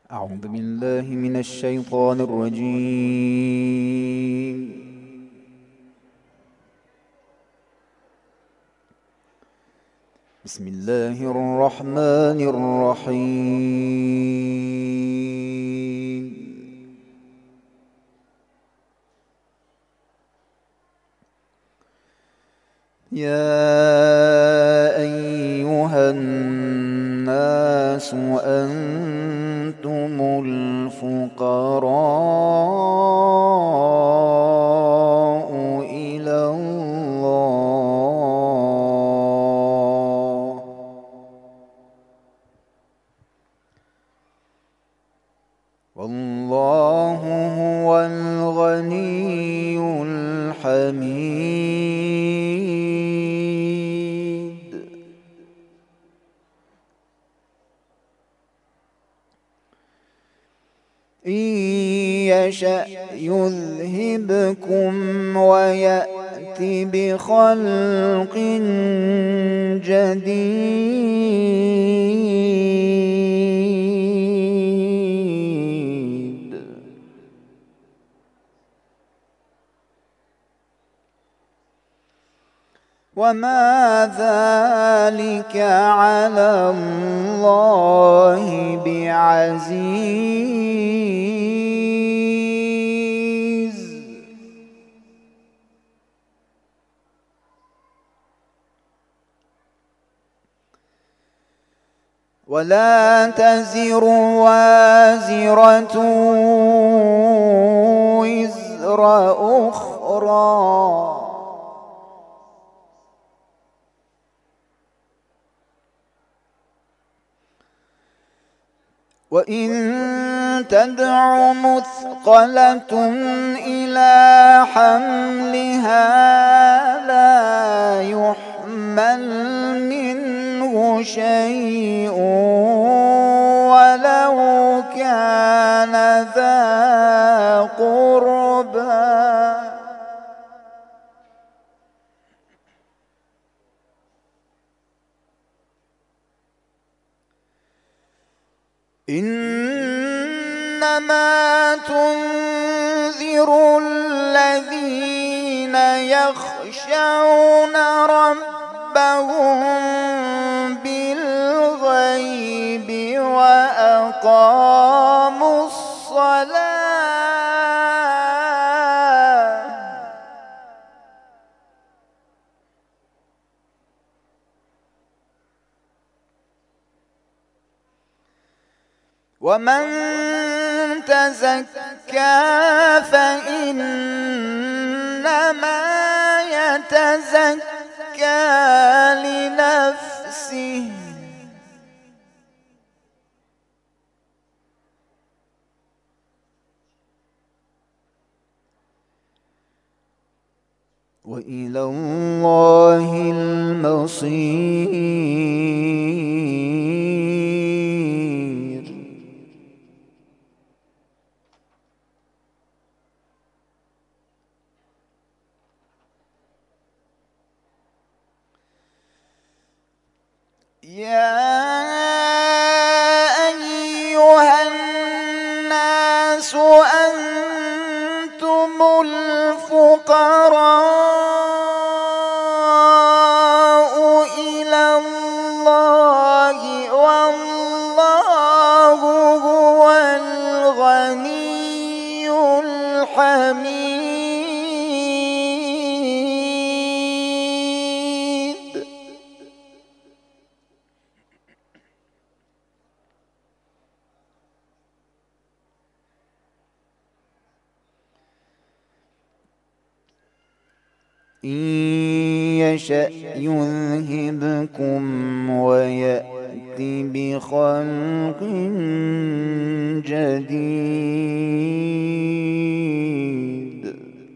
أعوذ بالله من الشيطان الرجيم. بسم الله الرحمن الرحيم. يا أيها الناس أنتم الفقراء إلى الله، والله هو الغني الحميد. إن يشأ يذهبكم ويأت بخلق جديد. وما ذلك على الله بعزيز. ولا تزر وازرة وزر أخرى، وإن تدع مثقلة إلى حملها لا يحمل منه شيء ولو كان ذا قربى. إنما تنذر الذين يخشون ربهم بالغيب وأقاموا الصلاة. ومن تزكى فإنما يتزكى لنفسه، وإلى الله المصير. يا أيها الناس أنتم الفقراء إلى الله، والله هو الغني الحميد. إن يشأ يذهبكم ويأت بخلق جديد.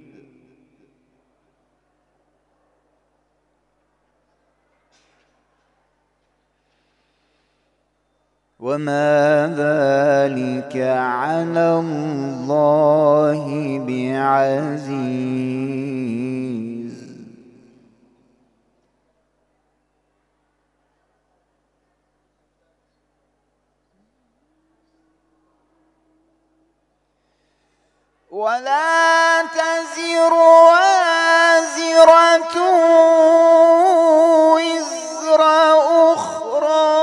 وما ذلك على الله بعزيز. ولا تزر وازرة وزر أخرى،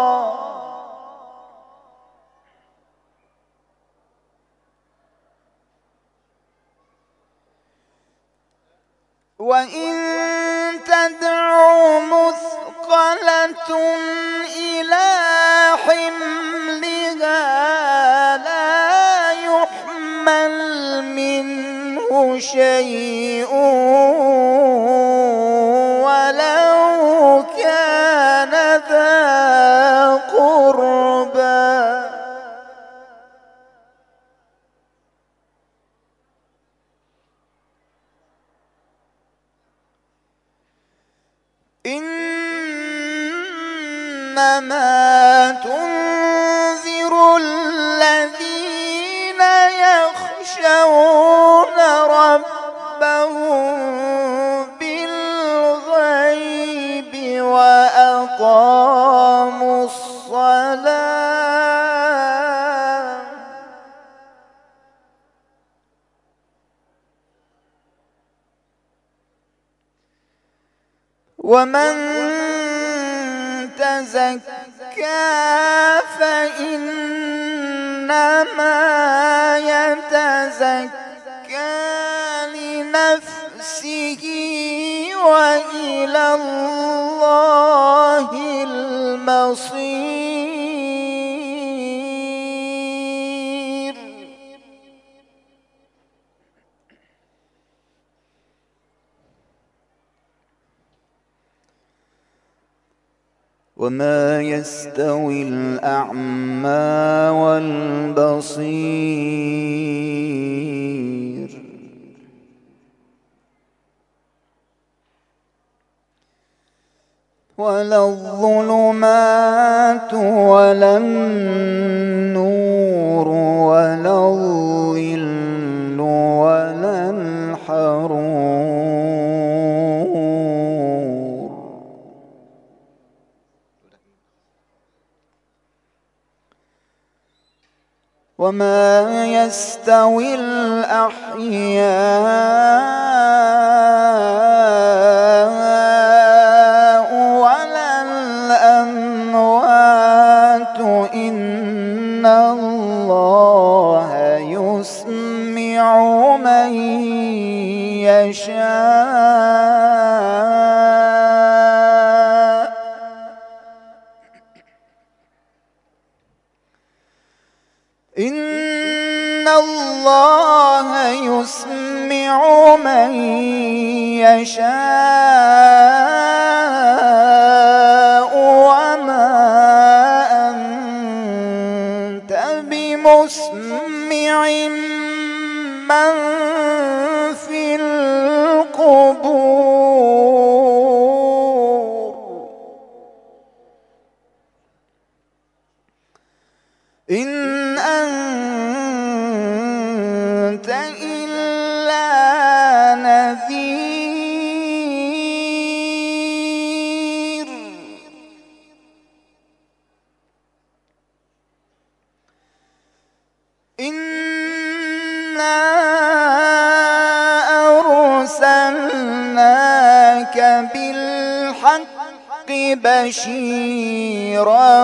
وإن تدع مثقلة إلى حملها لا يحمل منه شيء ولو كان ذا قربى. إنما تنذر الذين يخشون ربهم بالغيب وأقاموا الصلاة ومن تزكى فإنما يتزكى لنفسه وإلى الله المصير. وما يستوي الأعمى والبصير ولا الظلمات ولا النور ولا الظل ولا الحرور. وما يستوي الأحياء ولا الأموات إن الله يسمع من يشاء إن الله يسمع من يشاء وما أنت بمسمع من في القبور إن أنت إلا نذير. إنا أرسلناك بالحق بشيرا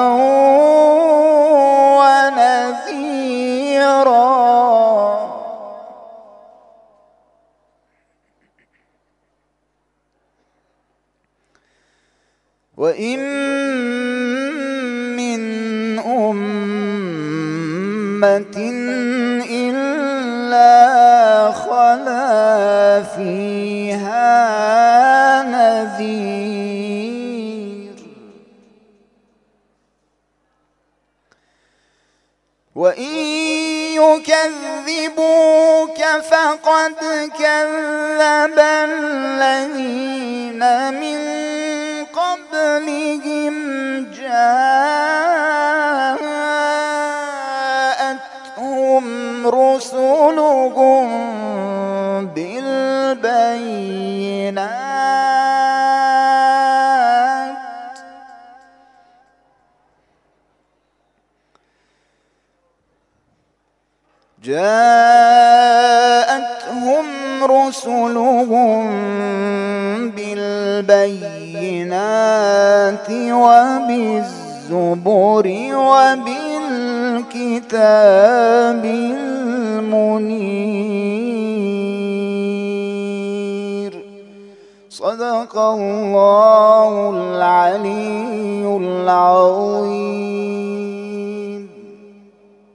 ونذيرا وإن من أمة إلا خلا فيها نذير وإن يكذبوك فقد كذب الذين من قبلهم جاءتهم رسلهم بالبينات جاءتهم رسلهم بالبينات وبالزبر وبالكتاب المنير. صدق الله العلي العظيم.